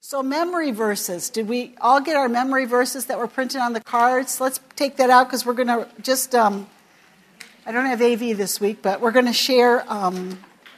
So memory verses. Did we all get our memory verses that were printed on the cards? Let's take that out because we're going to just, I don't have AV this week, but we're going to share 1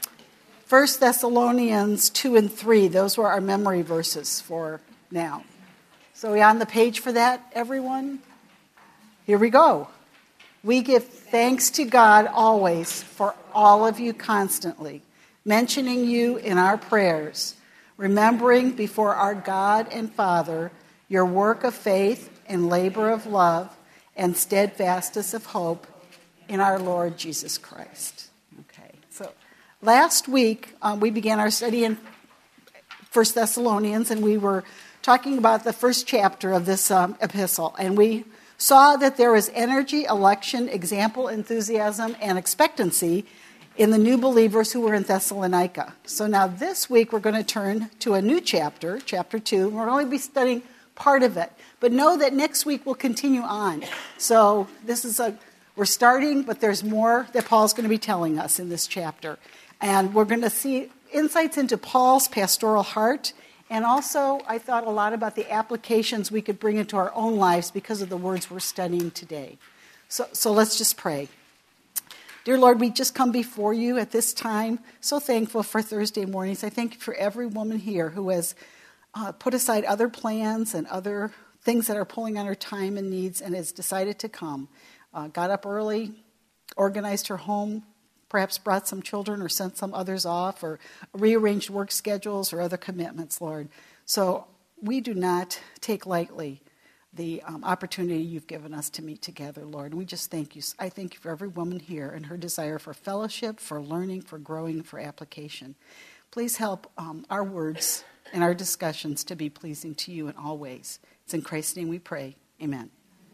Thessalonians 2 and 3. Those were our memory verses for now. So are we on the page for that, everyone? Here we go. We give thanks to God always for all of you constantly, mentioning you in our prayers, remembering before our God and Father your work of faith and labor of love and steadfastness of hope in our Lord Jesus Christ. Okay, so last week we began our study in 1 Thessalonians, and we were talking about the first chapter of this epistle, and we saw that there was energy, election, example, enthusiasm, and expectancy in the new believers who were in Thessalonica. So now this week we're going to turn to a new chapter, chapter 2. We'll only be studying part of it. But know that next week we'll continue on. So we're starting, but there's more that Paul's going to be telling us in this chapter. And we're going to see insights into Paul's pastoral heart. And also, I thought a lot about the applications we could bring into our own lives because of the words we're studying today. So let's just pray. Dear Lord, we just come before you at this time, so thankful for Thursday mornings. I thank you for every woman here who has put aside other plans and other things that are pulling on her time and needs and has decided to come. Got up early, organized her home, perhaps brought some children or sent some others off or rearranged work schedules or other commitments, Lord. So we do not take lightly the opportunity you've given us to meet together, Lord. And we just thank you. I thank you for every woman here and her desire for fellowship, for learning, for growing, for application. Please help our words and our discussions to be pleasing to you in all ways. It's in Christ's name we pray. Amen.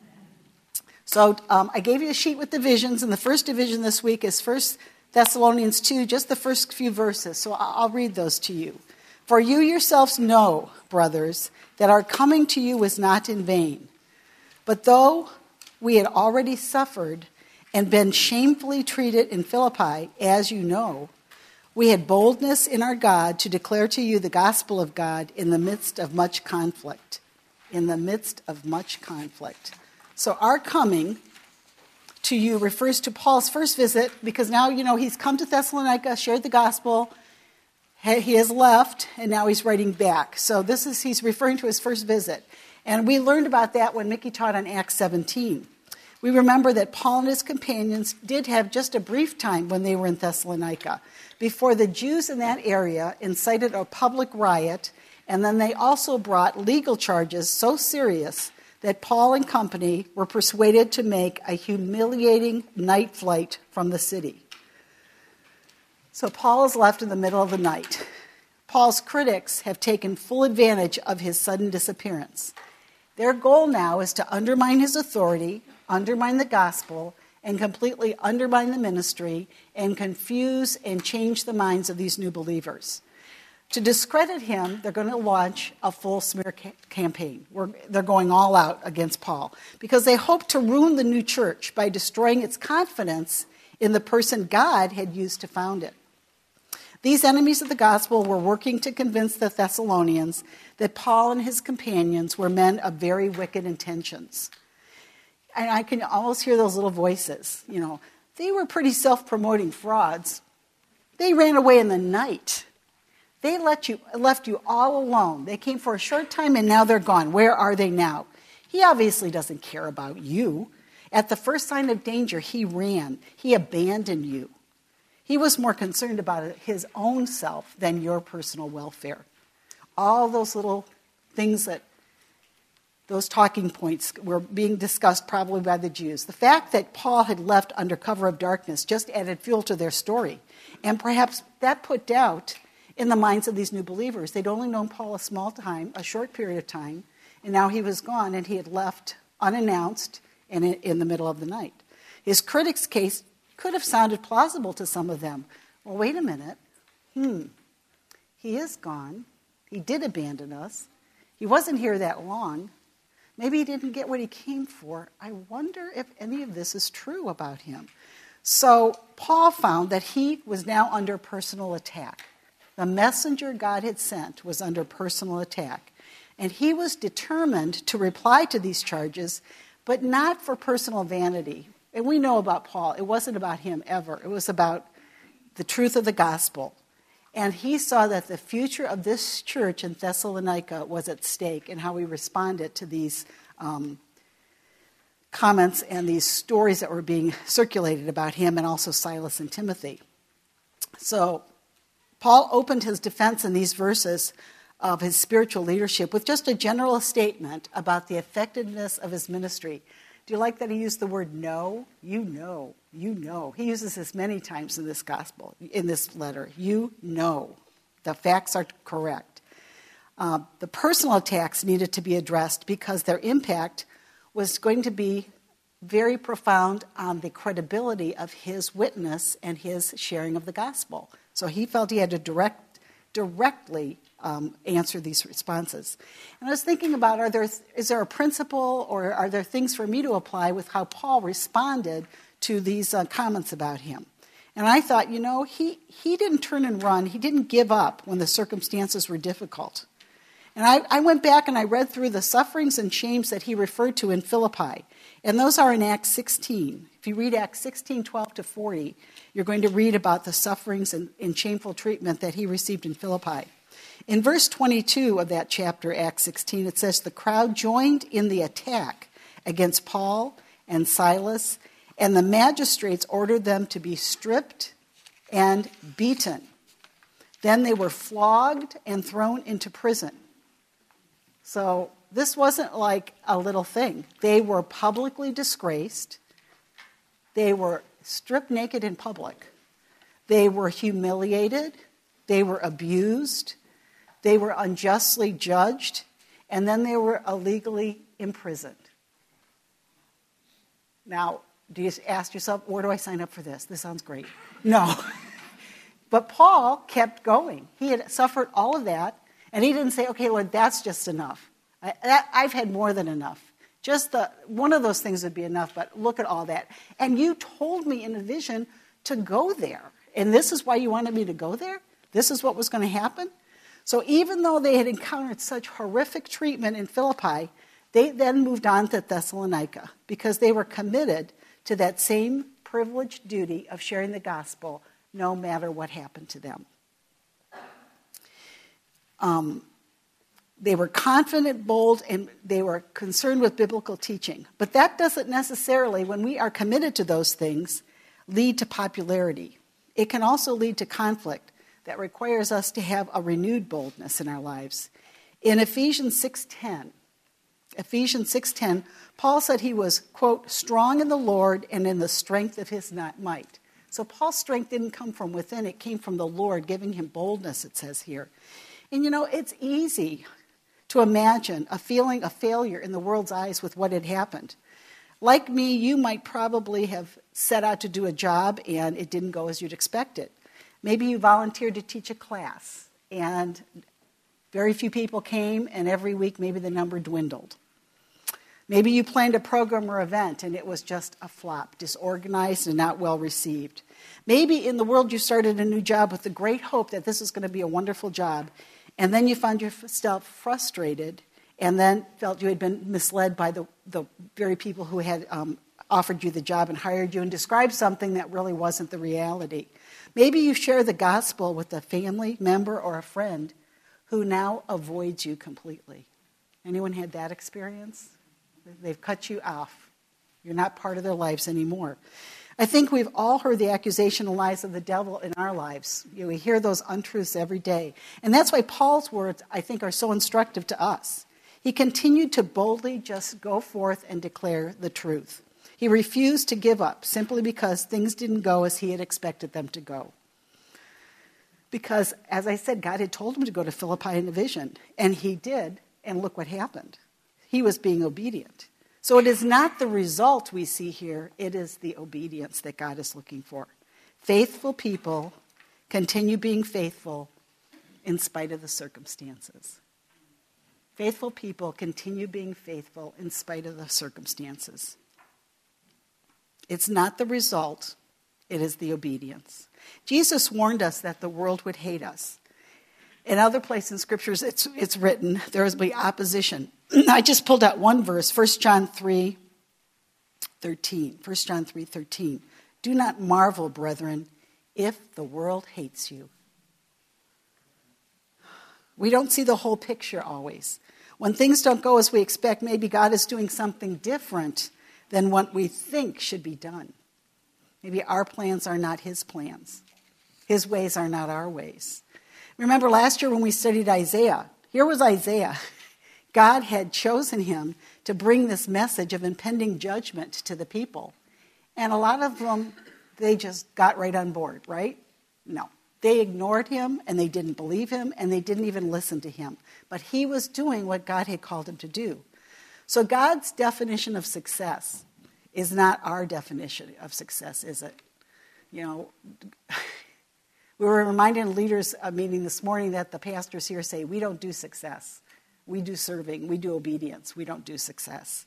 So I gave you a sheet with divisions, and the first division this week is 1 Thessalonians 2, just the first few verses. So I'll read those to you. For you yourselves know, brothers, that our coming to you was not in vain. But though we had already suffered and been shamefully treated in Philippi, as you know, we had boldness in our God to declare to you the gospel of God in the midst of much conflict. In the midst of much conflict. So our coming to you refers to Paul's first visit, because now, he's come to Thessalonica, shared the gospel. He has left, and now he's writing back. So he's referring to his first visit. And we learned about that when Mickey taught on Acts 17. We remember that Paul and his companions did have just a brief time when they were in Thessalonica, before the Jews in that area incited a public riot, and then they also brought legal charges so serious that Paul and company were persuaded to make a humiliating night flight from the city. So Paul is left in the middle of the night. Paul's critics have taken full advantage of his sudden disappearance. Their goal now is to undermine his authority, undermine the gospel, and completely undermine the ministry and confuse and change the minds of these new believers. To discredit him, they're going to launch a full smear campaign. They're going all out against Paul because they hope to ruin the new church by destroying its confidence in the person God had used to found it. These enemies of the gospel were working to convince the Thessalonians that Paul and his companions were men of very wicked intentions. And I can almost hear those little voices. They were pretty self-promoting frauds. They ran away in the night. They left you all alone. They came for a short time and now they're gone. Where are they now? He obviously doesn't care about you. At the first sign of danger, he ran. He abandoned you. He was more concerned about his own self than your personal welfare. All those little things those talking points were being discussed probably by the Jews. The fact that Paul had left under cover of darkness just added fuel to their story. And perhaps that put doubt in the minds of these new believers. They'd only known Paul a short period of time, and now he was gone and he had left unannounced and in the middle of the night. His critics' case could have sounded plausible to some of them. Well, wait a minute. He is gone. He did abandon us. He wasn't here that long. Maybe he didn't get what he came for. I wonder if any of this is true about him. So Paul found that he was now under personal attack. The messenger God had sent was under personal attack. And he was determined to reply to these charges, but not for personal vanity. And we know about Paul. It wasn't about him ever. It was about the truth of the gospel. And he saw that the future of this church in Thessalonica was at stake and how we responded to these comments and these stories that were being circulated about him and also Silas and Timothy. So Paul opened his defense in these verses of his spiritual leadership with just a general statement about the effectiveness of his ministry. Do you like that he used the word know? You know, you know. He uses this many times in this gospel, in this letter. You know. The facts are correct. The personal attacks needed to be addressed because their impact was going to be very profound on the credibility of his witness and his sharing of the gospel. So he felt he had to directly answer these responses. And I was thinking about, is there a principle or are there things for me to apply with how Paul responded to these comments about him? And I thought, he didn't turn and run. He didn't give up when the circumstances were difficult. And I went back and I read through the sufferings and shames that he referred to in Philippi. And those are in Acts 16. If you read Acts 16, 12 to 40, you're going to read about the sufferings and shameful treatment that he received in Philippi. In verse 22 of that chapter, Acts 16, it says, the crowd joined in the attack against Paul and Silas, and the magistrates ordered them to be stripped and beaten. Then they were flogged and thrown into prison. So this wasn't like a little thing. They were publicly disgraced. They were stripped naked in public. They were humiliated. They were abused. They were unjustly judged. And then they were illegally imprisoned. Now, do you ask yourself, where do I sign up for this? This sounds great. No. But Paul kept going. He had suffered all of that. And he didn't say, okay, Lord, that's just enough. I've had more than enough. Just one of those things would be enough, but look at all that. And you told me in a vision to go there. And this is why you wanted me to go there? This is what was going to happen? So even though they had encountered such horrific treatment in Philippi, they then moved on to Thessalonica because they were committed to that same privileged duty of sharing the gospel no matter what happened to them. They were confident, bold, and they were concerned with biblical teaching. But that doesn't necessarily, when we are committed to those things, lead to popularity. It can also lead to conflict that requires us to have a renewed boldness in our lives. In Ephesians 6:10, Paul said he was, quote, strong in the Lord and in the strength of his might. So Paul's strength didn't come from within. It came from the Lord, giving him boldness, it says here. And it's easy to imagine a feeling of failure in the world's eyes with what had happened. Like me, you might probably have set out to do a job and it didn't go as you'd expected. Maybe you volunteered to teach a class and very few people came and every week maybe the number dwindled. Maybe you planned a program or event and it was just a flop, disorganized and not well received. Maybe in the world you started a new job with the great hope that this is going to be a wonderful job, and then you found yourself frustrated and then felt you had been misled by the very people who had offered you the job and hired you and described something that really wasn't the reality. Maybe you share the gospel with a family member or a friend who now avoids you completely. Anyone had that experience? They've cut you off. You're not part of their lives anymore. I think we've all heard the accusation and lies of the devil in our lives. We hear those untruths every day. And that's why Paul's words, I think, are so instructive to us. He continued to boldly just go forth and declare the truth. He refused to give up simply because things didn't go as he had expected them to go. Because, as I said, God had told him to go to Philippi in a vision. And he did, and look what happened. He was being obedient. So it is not the result we see here, it is the obedience that God is looking for. Faithful people continue being faithful in spite of the circumstances. Faithful people continue being faithful in spite of the circumstances. It's not the result, it is the obedience. Jesus warned us that the world would hate us. In other places in scriptures, it's written, there will be opposition. I just pulled out one verse, 1 John 3:13. 1 John 3:13. Do not marvel, brethren, if the world hates you. We don't see the whole picture always. When things don't go as we expect, maybe God is doing something different than what we think should be done. Maybe our plans are not his plans. His ways are not our ways. Remember last year when we studied Isaiah? Here was Isaiah. God had chosen him to bring this message of impending judgment to the people. And a lot of them, they just got right on board, right? No. They ignored him, and they didn't believe him, and they didn't even listen to him. But he was doing what God had called him to do. So God's definition of success is not our definition of success, is it? You know, we were reminding leaders a meeting this morning that the pastors here say, we don't do success. We do serving. We do obedience. We don't do success.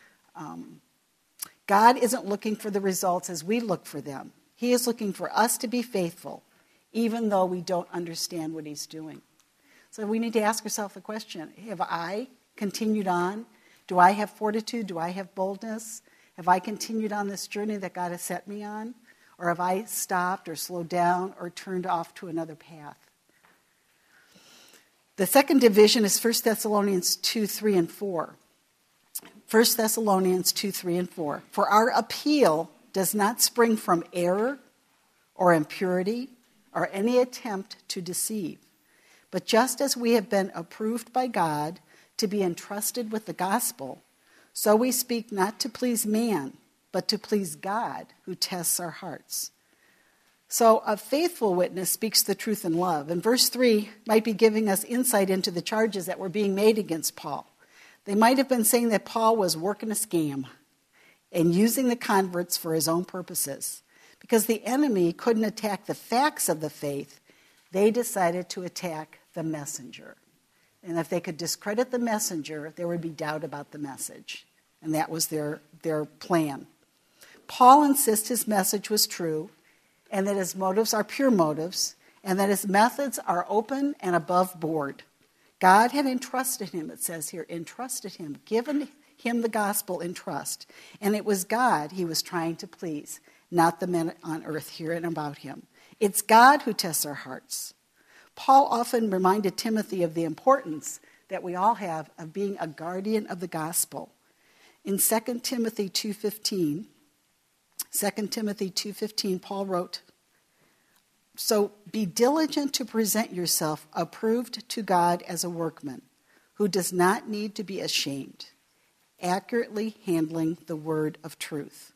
God isn't looking for the results as we look for them. He is looking for us to be faithful, even though we don't understand what he's doing. So we need to ask ourselves the question, have I continued on? Do I have fortitude? Do I have boldness? Have I continued on this journey that God has set me on? Or have I stopped or slowed down or turned off to another path? The second division is 1 Thessalonians 2, 3, and 4. 1 Thessalonians 2, 3, and 4. For our appeal does not spring from error or impurity or any attempt to deceive. But just as we have been approved by God to be entrusted with the gospel, so we speak not to please man, but to please God who tests our hearts. So a faithful witness speaks the truth in love. And verse 3 might be giving us insight into the charges that were being made against Paul. They might have been saying that Paul was working a scam and using the converts for his own purposes. Because the enemy couldn't attack the facts of the faith, they decided to attack the messenger. And if they could discredit the messenger, there would be doubt about the message. And that was their plan. Paul insists his message was true, and that his motives are pure motives, and that his methods are open and above board. God had entrusted him, it says here, entrusted him, given him the gospel in trust. And it was God he was trying to please, not the men on earth hearing about him. It's God who tests our hearts. Paul often reminded Timothy of the importance that we all have of being a guardian of the gospel. In 2 Timothy 2:15, Paul wrote, so be diligent to present yourself approved to God as a workman who does not need to be ashamed, accurately handling the word of truth.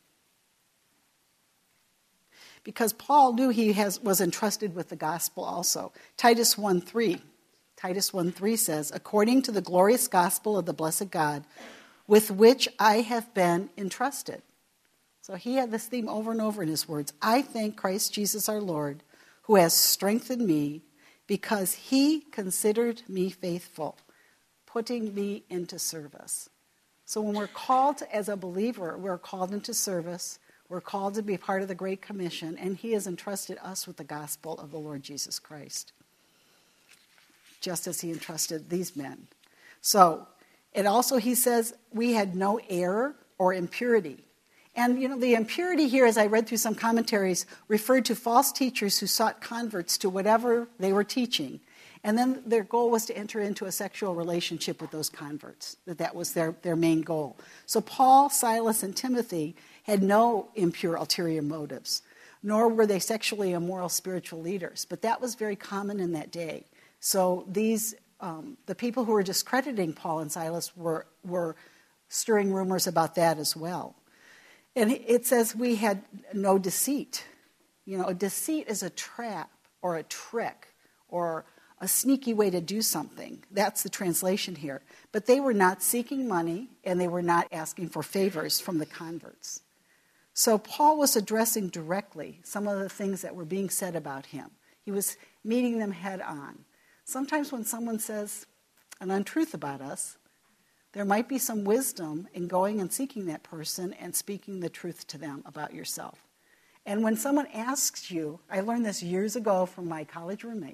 Because Paul knew he was entrusted with the gospel also. Titus 1:3 says, according to the glorious gospel of the blessed God, with which I have been entrusted. So he had this theme over and over in his words. I thank Christ Jesus our Lord, who has strengthened me because he considered me faithful, putting me into service. So when we're called as a believer, we're called into service. We're called to be part of the Great Commission, and he has entrusted us with the gospel of the Lord Jesus Christ, just as he entrusted these men. So, it also, he says, we had no error or impurity. And, the impurity here, as I read through some commentaries, referred to false teachers who sought converts to whatever they were teaching. And then their goal was to enter into a sexual relationship with those converts. That was their main goal. So Paul, Silas, and Timothy had no impure ulterior motives, nor were they sexually immoral spiritual leaders. But that was very common in that day. So these, the people who were discrediting Paul and Silas were stirring rumors about that as well. And it says we had no deceit. A deceit is a trap or a trick or a sneaky way to do something. That's the translation here. But they were not seeking money, and they were not asking for favors from the converts. So Paul was addressing directly some of the things that were being said about him. He was meeting them head on. Sometimes when someone says an untruth about us, there might be some wisdom in going and seeking that person and speaking the truth to them about yourself. And when someone asks you, I learned this years ago from my college roommate,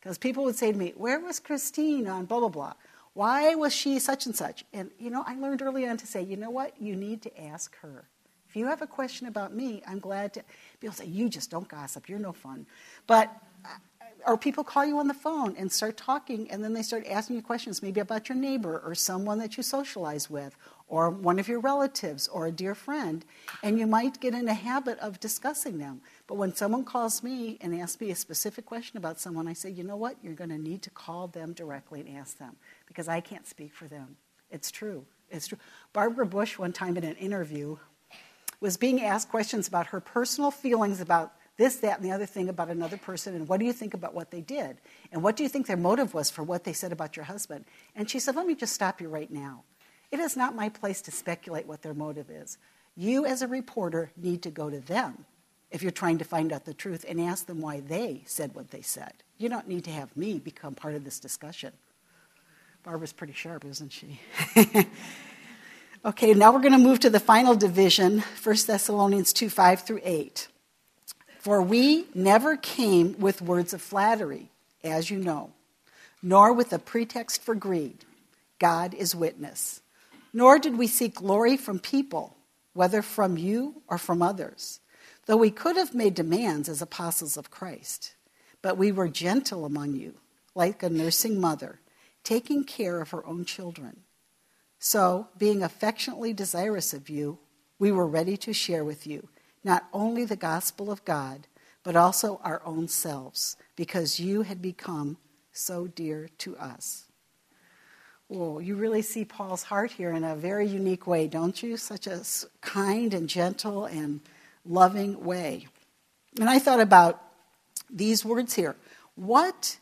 Because people would say to me, where was Christine on blah, blah, blah? Why was she such and such? And, I learned early on to say, you know what? You need to ask her. If you have a question about me, I'm glad to. People say, you just don't gossip. You're no fun. Or people call you on the phone and start talking, and then they start asking you questions, maybe about your neighbor or someone that you socialize with, or one of your relatives or a dear friend, and you might get in a habit of discussing them. But when someone calls me and asks me a specific question about someone, I say, you know what? You're going to need to call them directly and ask them, because I can't speak for them. It's true. It's true. Barbara Bush, one time in an interview, was being asked questions about her personal feelings about this, that, and the other thing about another person, and what do you think about what they did? And what do you think their motive was for what they said about your husband? And she said, let me just stop you right now. It is not my place to speculate what their motive is. You, as a reporter, need to go to them if you're trying to find out the truth and ask them why they said what they said. You don't need to have me become part of this discussion. Barbara's pretty sharp, isn't she? Okay, now we're going to move to the final division, 1 Thessalonians 2, 5 through 8. For we never came with words of flattery, as you know, nor with a pretext for greed. God is witness. Nor did we seek glory from people, whether from you or from others, though we could have made demands as apostles of Christ. But we were gentle among you, like a nursing mother, taking care of her own children. So, being affectionately desirous of you, we were ready to share with you not only the gospel of God, but also our own selves, because you had become so dear to us. Oh, you really see Paul's heart here in a very unique way, don't you? Such a kind and gentle and loving way. And I thought about these words here. What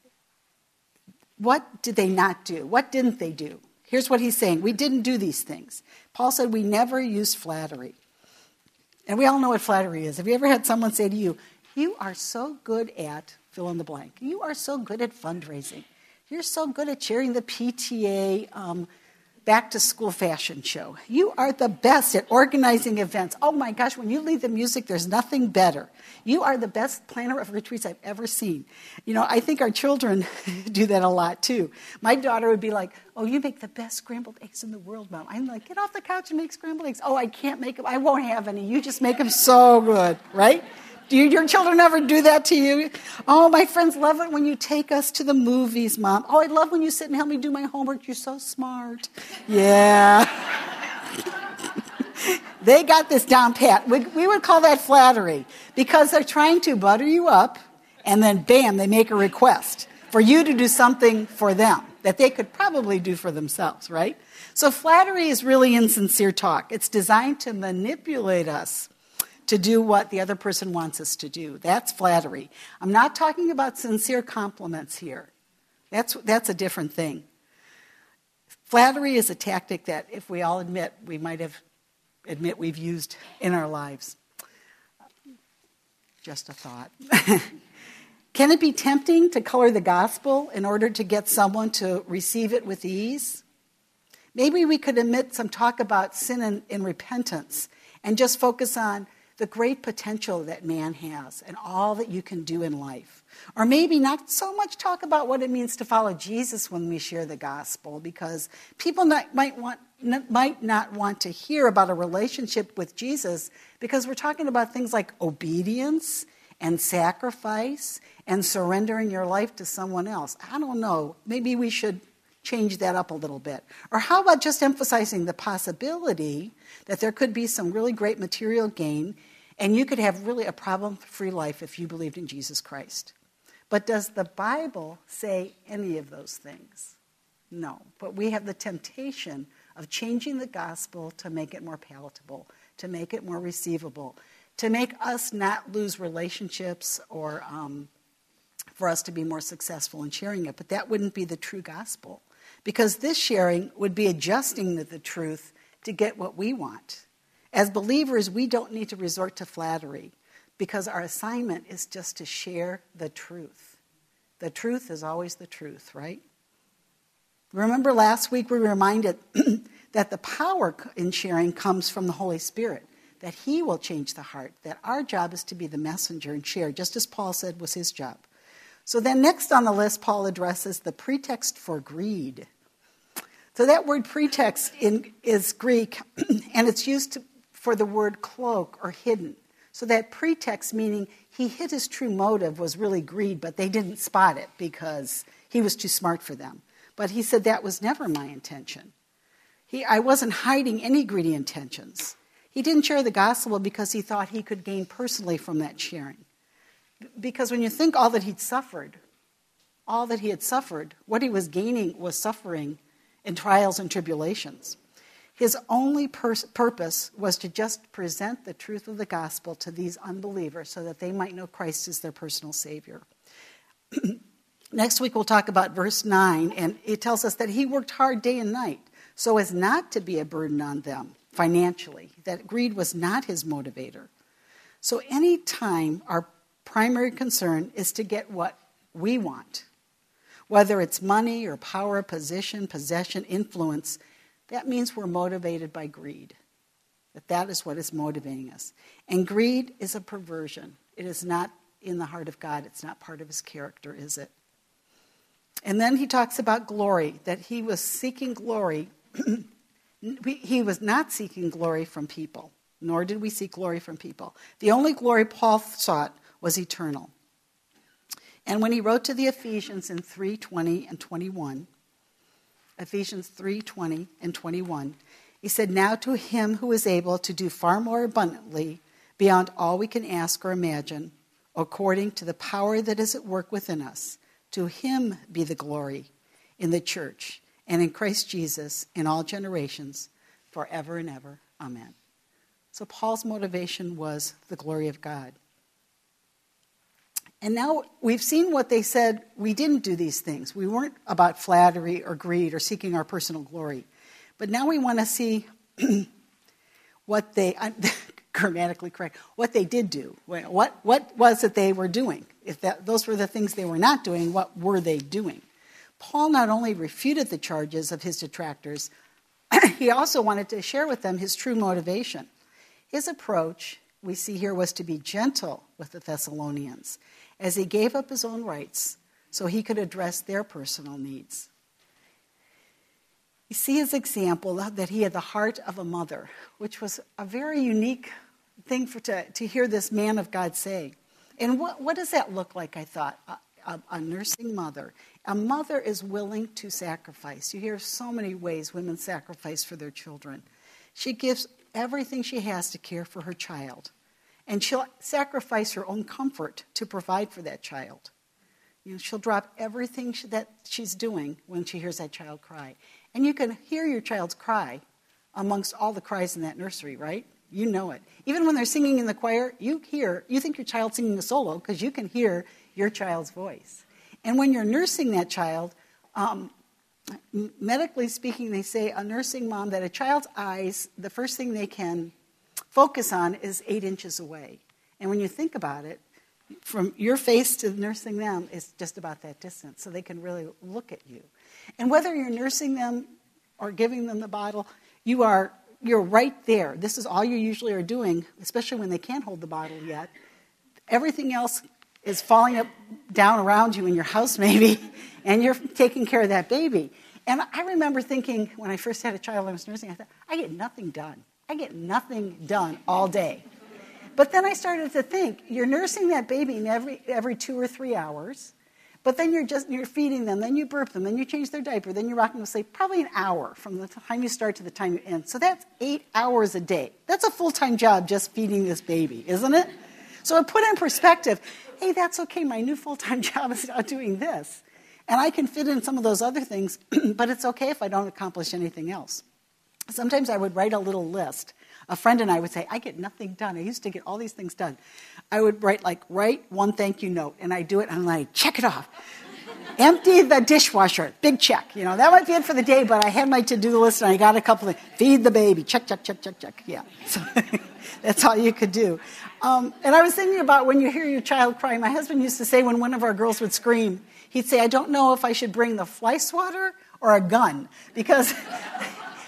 did they not do? What didn't they do? Here's what he's saying. We didn't do these things. Paul said we never used flattery. And we all know what flattery is. Have you ever had someone say to you, you are so good at fill in the blank. You are so good at fundraising. You're so good at chairing the PTA back-to-school fashion show. You are the best at organizing events. Oh, my gosh, when you lead the music, there's nothing better. You are the best planner of retreats I've ever seen. I think our children do that a lot, too. My daughter would be like, oh, you make the best scrambled eggs in the world, Mom. I'm like, get off the couch and make scrambled eggs. Oh, I can't make them. I won't have any. You just make them so good, right? Do your children ever do that to you? Oh, my friends love it when you take us to the movies, Mom. Oh, I love when you sit and help me do my homework. You're so smart. Yeah. They got this down pat. We would call that flattery, because they're trying to butter you up, and then, bam, they make a request for you to do something for them that they could probably do for themselves, right? So flattery is really insincere talk. It's designed to manipulate us to do what the other person wants us to do. That's flattery. I'm not talking about sincere compliments here. That's a different thing. Flattery is a tactic that, if we all admit, we might admit we've used in our lives. Just a thought. Can it be tempting to color the gospel in order to get someone to receive it with ease? Maybe we could omit some talk about sin and repentance and just focus on the great potential that man has and all that you can do in life. Or maybe not so much talk about what it means to follow Jesus when we share the gospel, because people might not want to hear about a relationship with Jesus, because we're talking about things like obedience and sacrifice and surrendering your life to someone else. I don't know. Maybe we should change that up a little bit. Or how about just emphasizing the possibility that there could be some really great material gain, and you could have really a problem-free life if you believed in Jesus Christ. But does the Bible say any of those things? No. But we have the temptation of changing the gospel to make it more palatable, to make it more receivable, to make us not lose relationships, or for us to be more successful in sharing it. But that wouldn't be the true gospel, because this sharing would be adjusting the truth to get what we want. As believers, we don't need to resort to flattery, because our assignment is just to share the truth. The truth is always the truth, right? Remember last week we were reminded that the power in sharing comes from the Holy Spirit, that He will change the heart, that our job is to be the messenger and share, just as Paul said was his job. So then next on the list, Paul addresses the pretext for greed. So that word pretext is Greek, and it's used for the word cloak or hidden. So that pretext, meaning he hid his true motive, was really greed, but they didn't spot it because he was too smart for them. But he said that was never my intention. I wasn't hiding any greedy intentions. He didn't share the gospel because he thought he could gain personally from that sharing. Because when you think all that he had suffered, what he was gaining was suffering and trials and tribulations. His only purpose was to just present the truth of the gospel to these unbelievers so that they might know Christ as their personal Savior. Next week we'll talk about verse 9, and it tells us that he worked hard day and night so as not to be a burden on them financially, that greed was not his motivator. So any time our primary concern is to get what we want, whether it's money or power, position, possession, influence, that means we're motivated by greed. That is what is motivating us. And greed is a perversion. It is not in the heart of God. It's not part of his character, is it? And then he talks about glory, that he was seeking glory. He was not seeking glory from people, nor did we seek glory from people. The only glory Paul sought was eternal. And when he wrote to the Ephesians in 3:20 and 21, Ephesians 3:20 and 21, he said, "Now to him who is able to do far more abundantly beyond all we can ask or imagine, according to the power that is at work within us, to him be the glory in the church and in Christ Jesus in all generations, forever and ever. Amen." So Paul's motivation was the glory of God. And now we've seen what they said. We didn't do these things. We weren't about flattery or greed or seeking our personal glory. But now we want to see what they, grammatically correct, what they did do. What was it they were doing? If those were the things they were not doing, what were they doing? Paul not only refuted the charges of his detractors, he also wanted to share with them his true motivation. His approach, we see here, was to be gentle with the Thessalonians as he gave up his own rights so he could address their personal needs. You see his example that he had the heart of a mother, which was a very unique thing to hear this man of God say. And what does that look like, I thought? A nursing mother. A mother is willing to sacrifice. You hear so many ways women sacrifice for their children. She gives everything she has to care for her child. And she'll sacrifice her own comfort to provide for that child. She'll drop everything that she's doing when she hears that child cry. And you can hear your child's cry amongst all the cries in that nursery, right? You know it. Even when they're singing in the choir, you think your child's singing a solo because you can hear your child's voice. And when you're nursing that child, medically speaking, they say a nursing mom that a child's eyes, the first thing they can focus on is 8 inches away. And when you think about it, from your face to nursing them is just about that distance, so they can really look at you. And whether you're nursing them or giving them the bottle, you're right there. This is all you usually are doing, especially when they can't hold the bottle yet. Everything else is falling down around you in your house maybe, and you're taking care of that baby. And I remember thinking when I first had a child I was nursing, I thought, I get nothing done. I get nothing done all day. But then I started to think, you're nursing that baby every 2 or 3 hours, but then you're feeding them, then you burp them, then you change their diaper, then you rock them to sleep, probably an hour from the time you start to the time you end. So that's 8 hours a day. That's a full-time job just feeding this baby, isn't it? So I put in perspective, hey, that's okay, my new full-time job is not doing this. And I can fit in some of those other things, but it's okay if I don't accomplish anything else. Sometimes I would write a little list. A friend and I would say, I get nothing done. I used to get all these things done. I would write one thank you note, and I do it, and I'm like, check it off. Empty the dishwasher, big check. That might be it for the day, but I had my to-do list, and I got a couple of feed the baby, check, check, check, check, check. Yeah, so that's all you could do. And I was thinking about when you hear your child cry. My husband used to say when one of our girls would scream, he'd say, I don't know if I should bring the fly swatter or a gun, because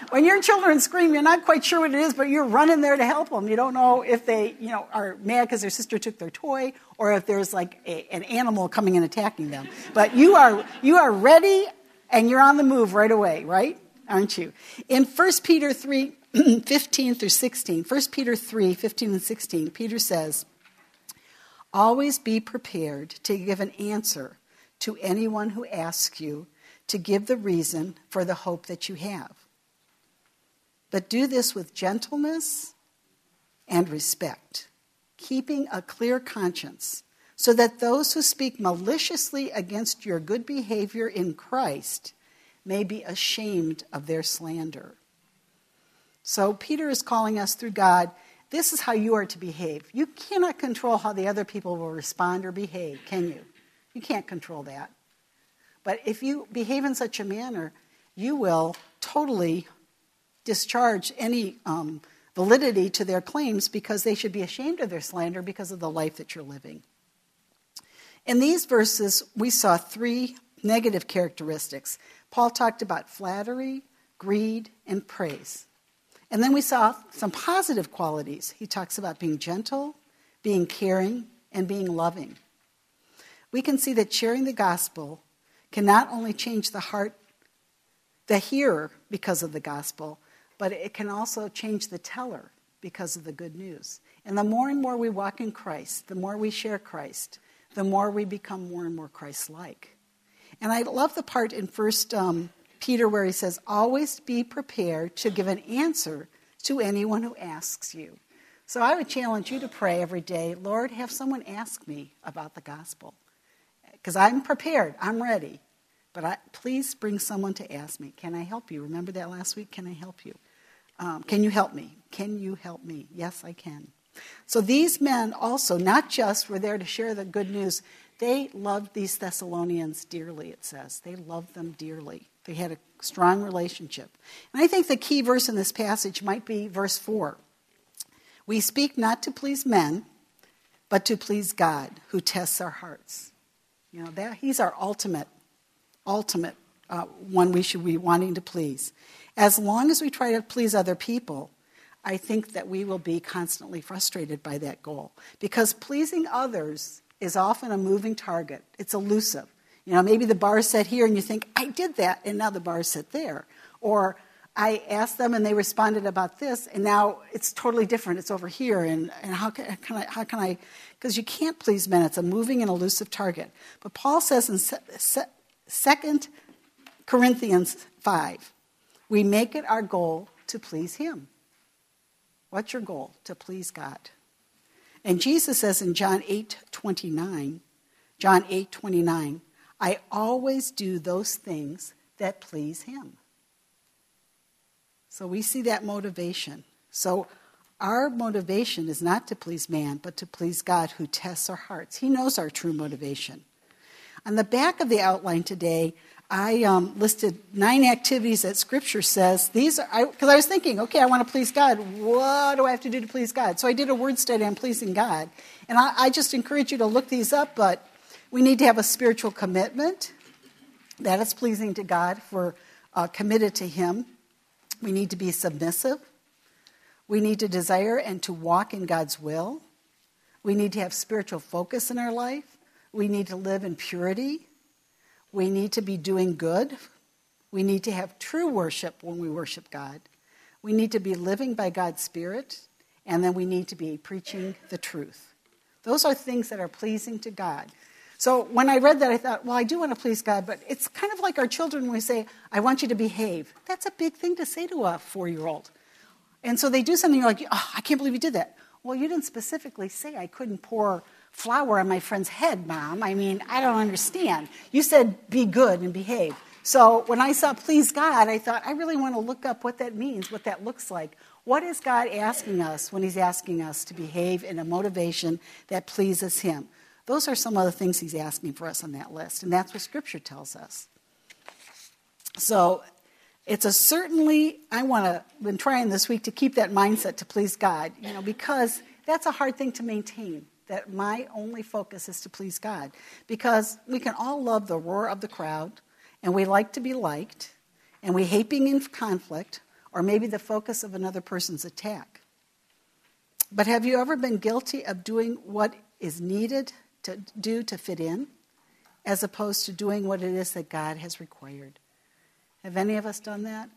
When your children scream, you're not quite sure what it is, but you're running there to help them. You don't know if they, are mad because their sister took their toy, or if there's like an animal coming and attacking them. But you are ready, and you're on the move right away, right? Aren't you? In 1 Peter 3, 15 through 16, 1 Peter 3, 15 and 16, Peter says, always be prepared to give an answer to anyone who asks you to give the reason for the hope that you have. But do this with gentleness and respect, keeping a clear conscience, so that those who speak maliciously against your good behavior in Christ may be ashamed of their slander. So Peter is calling us through God, this is how you are to behave. You cannot control how the other people will respond or behave, can you? You can't control that. But if you behave in such a manner, you will totally discharge any validity to their claims, because they should be ashamed of their slander because of the life that you're living. In these verses, we saw 3 negative characteristics. Paul talked about flattery, greed, and praise. And then we saw some positive qualities. He talks about being gentle, being caring, and being loving. We can see that sharing the gospel can not only change the heart, the hearer, because of the gospel, but it can also change the teller because of the good news. And the more and more we walk in Christ, the more we share Christ, the more we become more and more Christ-like. And I love the part in 1 Peter where he says, always be prepared to give an answer to anyone who asks you. So I would challenge you to pray every day, Lord, have someone ask me about the gospel. Because I'm prepared, I'm ready. But please bring someone to ask me, can I help you? Remember that last week? Can I help you? Can you help me? Can you help me? Yes, I can. So these men also, not just were there to share the good news, they loved these Thessalonians dearly, it says. They loved them dearly. They had a strong relationship. And I think the key verse in this passage might be verse 4. We speak not to please men, but to please God, who tests our hearts. That he's our ultimate one we should be wanting to please. As long as we try to please other people, I think that we will be constantly frustrated by that goal. Because pleasing others is often a moving target. It's elusive. Maybe the bar is set here and you think, I did that, and now the bar is set there. Or I asked them and they responded about this, and now it's totally different. It's over here, and how can I, because you can't please men. It's a moving and elusive target. But Paul says in 2 Corinthians 5, we make it our goal to please him. What's your goal? To please God. And Jesus says in John 8:29, I always do those things that please him. So we see that motivation. So our motivation is not to please man, but to please God, who tests our hearts. He knows our true motivation. On the back of the outline today, I listed 9 activities that Scripture says. Because I was thinking, okay, I want to please God. What do I have to do to please God? So I did a word study on pleasing God. And I just encourage you to look these up, but we need to have a spiritual commitment that is pleasing to God. If we're committed to him. We need to be submissive. We need to desire and to walk in God's will. We need to have spiritual focus in our life. We need to live in purity. We need to be doing good. We need to have true worship when we worship God. We need to be living by God's Spirit. And then we need to be preaching the truth. Those are things that are pleasing to God. So when I read that, I thought, well, I do want to please God, but it's kind of like our children when we say, I want you to behave. That's a big thing to say to a 4-year-old. And so they do something, you're like, oh, I can't believe you did that. Well, you didn't specifically say I couldn't pour flour on my friend's head, Mom. I mean, I don't understand. You said be good and behave. So when I saw please God, I thought, I really want to look up what that means, what that looks like. What is God asking us when he's asking us to behave in a motivation that pleases him? Those are some of the things he's asking for us on that list, and that's what Scripture tells us. So it's been trying this week to keep that mindset to please God, because that's a hard thing to maintain, that my only focus is to please God. Because we can all love the roar of the crowd, and we like to be liked, and we hate being in conflict, or maybe the focus of another person's attack. But have you ever been guilty of doing what is needed to do to fit in, as opposed to doing what it is that God has required? Have any of us done that?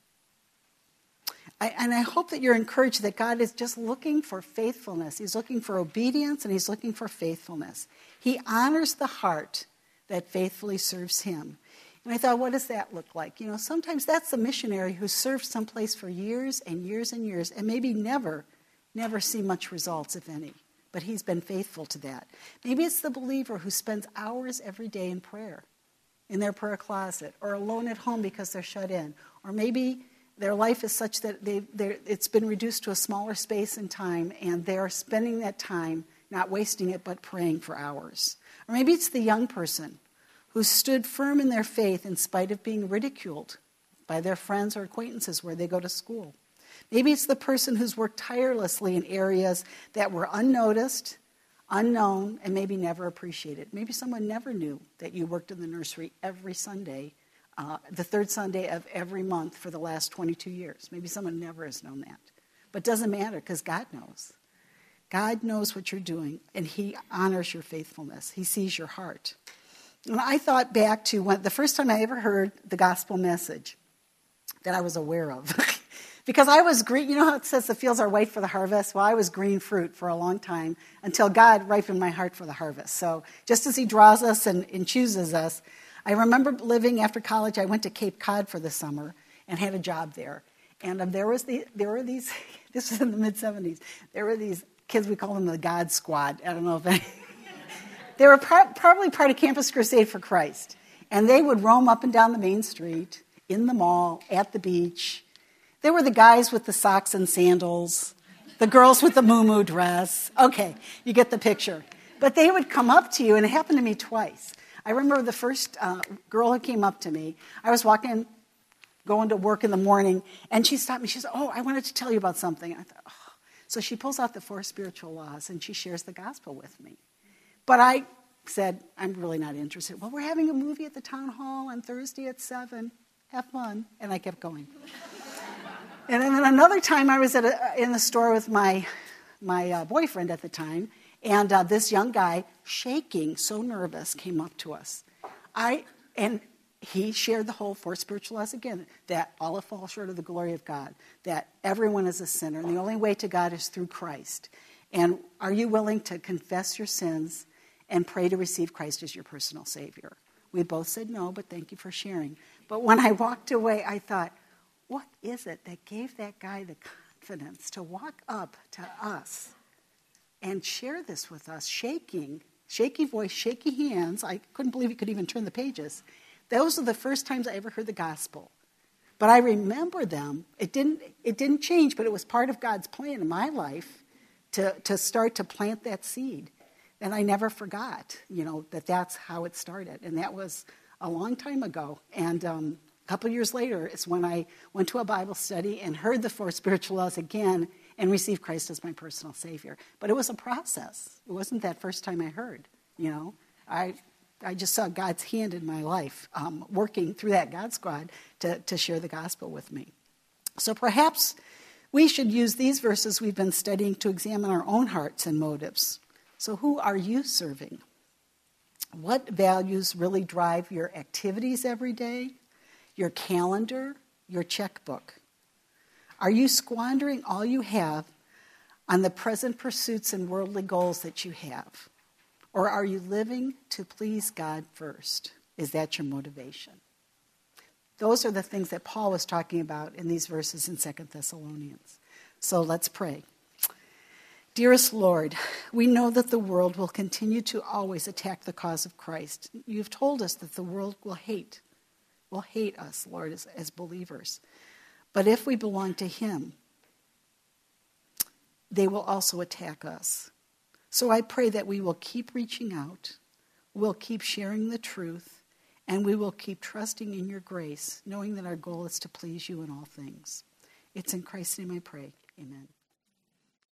I hope that you're encouraged that God is just looking for faithfulness. He's looking for obedience, and he's looking for faithfulness. He honors the heart that faithfully serves him. And I thought, what does that look like? You know, sometimes that's the missionary who served someplace for years and years and years and maybe never see much results, if any. But he's been faithful to that. Maybe it's the believer who spends hours every day in prayer, in their prayer closet, or alone at home because they're shut in. Or maybe their life is such that it's been reduced to a smaller space and time, and they're spending that time, not wasting it, but praying for hours. Or maybe it's the young person who stood firm in their faith in spite of being ridiculed by their friends or acquaintances where they go to school. Maybe it's the person who's worked tirelessly in areas that were unnoticed, unknown, and maybe never appreciated. Maybe someone never knew that you worked in the nursery every Sunday, the third Sunday of every month for the last 22 years. Maybe someone never has known that. But it doesn't matter because God knows. God knows what you're doing, and he honors your faithfulness. He sees your heart. And I thought back to the first time I ever heard the gospel message that I was aware of. Because I was green, you know how it says the fields are white for the harvest? Well, I was green fruit for a long time until God ripened my heart for the harvest. So just as he draws us and chooses us, I remember living after college. I went to Cape Cod for the summer and had a job there. And there were these, this was in the mid-'70s, there were these kids, we call them the God Squad. I don't know if they were probably part of Campus Crusade for Christ. And they would roam up and down the main street, in the mall, at the beach. They were the guys with the socks and sandals, the girls with the muumuu dress. Okay, you get the picture. But they would come up to you, and it happened to me twice. I remember the first girl who came up to me. I was going to work in the morning, and she stopped me. She said, I wanted to tell you about something. I thought, So she pulls out the 4 spiritual laws, and she shares the gospel with me. But I said, I'm really not interested. Well, we're having a movie at the town hall on Thursday at 7. Have fun. And I kept going. And then another time I was in the store with my boyfriend at the time, and this young guy, shaking, so nervous, came up to us. And he shared the whole 4 spiritual laws again, that all fall short of the glory of God, that everyone is a sinner, and the only way to God is through Christ. And are you willing to confess your sins and pray to receive Christ as your personal Savior? We both said no, but thank you for sharing. But when I walked away, I thought, what is it that gave that guy the confidence to walk up to us and share this with us, shaky voice, shaky hands? I couldn't believe he could even turn the pages. Those are the first times I ever heard the gospel. But I remember them. It didn't change, but it was part of God's plan in my life to start to plant that seed. And I never forgot, that's how it started. And that was a long time ago. And a couple years later is when I went to a Bible study and heard the 4 spiritual laws again and received Christ as my personal Savior. But it was a process. It wasn't that first time I heard, I just saw God's hand in my life working through that God Squad to share the gospel with me. So perhaps we should use these verses we've been studying to examine our own hearts and motives. So who are you serving? What values really drive your activities every day, your calendar, your checkbook? Are you squandering all you have on the present pursuits and worldly goals that you have? Or are you living to please God first? Is that your motivation? Those are the things that Paul was talking about in these verses in 2 Thessalonians. So let's pray. Dearest Lord, we know that the world will continue to always attack the cause of Christ. You've told us that the world will hate us, Lord, as believers. But if we belong to him, they will also attack us. So I pray that we will keep reaching out, we'll keep sharing the truth, and we will keep trusting in your grace, knowing that our goal is to please you in all things. It's in Christ's name I pray. Amen.